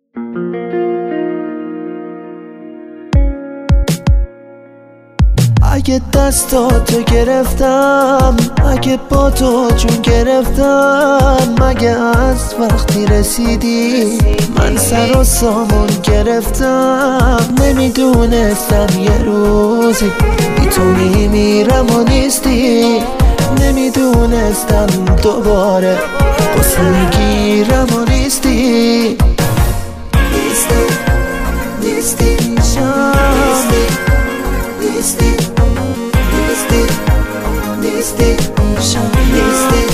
اگه دستاتو گرفتم، اگه با تو جون گرفتم، مگه از وقتی رسیدی من سر و سامون گرفتم. نمیدونستم یه روزی بی تو میمیرم و نیستی، نمیدونستم دوباره قصه میگیرم و نیستی. نیستی شام، نیستی شام، نیستی.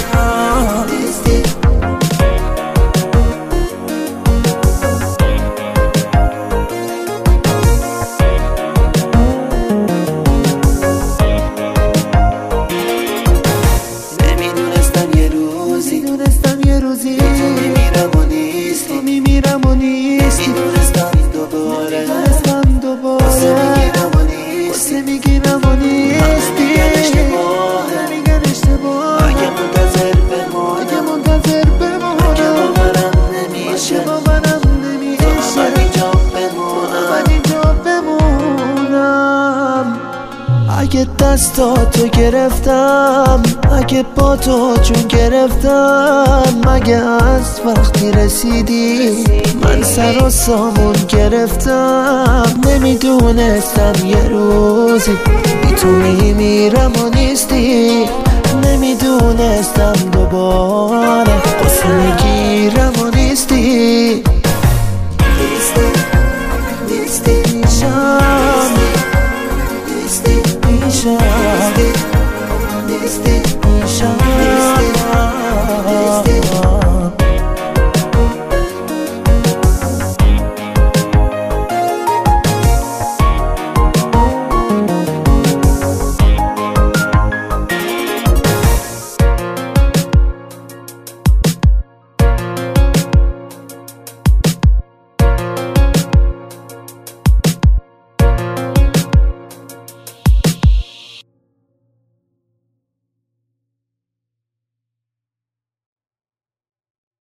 نمیدونستم یه روزی تو میمیرم و نیستی، میدونستم دوباره قصه میگیرم و نیستی. میگن اشتباه، اگه منتظر بمونم، اگه باورم نمیشه من اینجا بمونم. اگه دستاتو گرفتم، اگه با تو جون گرفتم، مگه از وقتی رسیدی من سر و سامون گرفتم. نمیدونستم یه روزی بی تو میمیرم و نیستی، نمیدونستم دوباره قصه